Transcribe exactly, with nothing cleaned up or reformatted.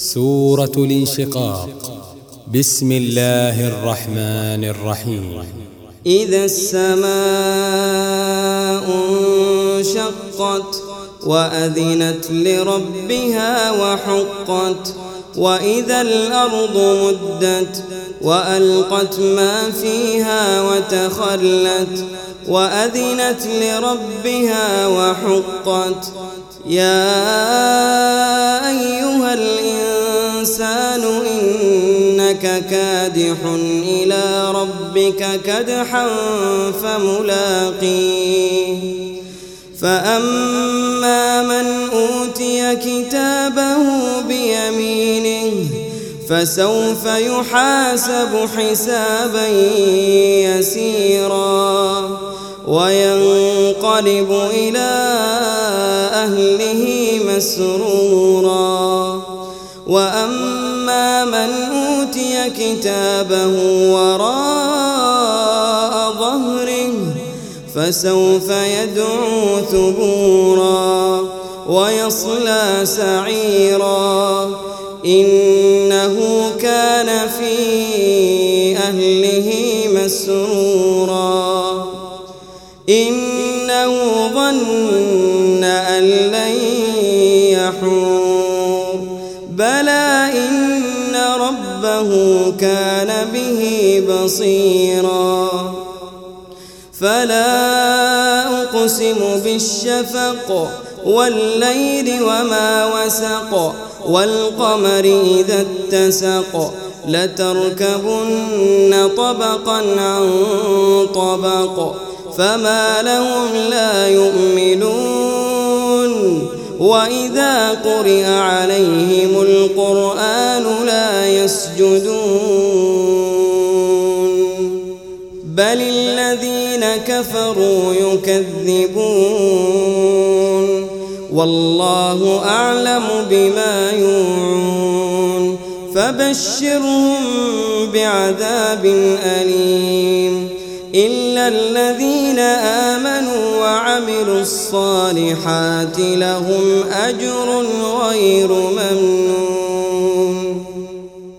سورة الانشقاق. بسم الله الرحمن الرحيم. إذا السماء انشقت وأذنت لربها وحقت وإذا الأرض مدت وألقت ما فيها وتخلت وأذنت لربها وحقت. يا أيها الإنسان إنك كادح إلى ربك كدحا فملاقيه. فأما من أوتي كتابه بيمينه فسوف يحاسب حسابا يسيرا وينقلب إلى أهله مسرورا. وأما من أوتي كتابه وراء ظهره فسوف يدعو ثبورا ويصلى سعيرا إنه كان في أهله مسرورا. إنه ظن أن لن يحور بلى إن ربه كان به بصيرا. فلا أقسم بالشفق والليل وما وسق والقمر إذا اتسق لتركبن طبقا عن طبق فما لهم لا يؤمنون وإذا قرئ عليهم القرآن لا يسجدون بل الذين كفروا يكذبون والله أعلم بما يوعون فبشرهم بعذاب أليم إلا الذين آمنوا وعملوا الصالحات لهم أجر غير ممنون.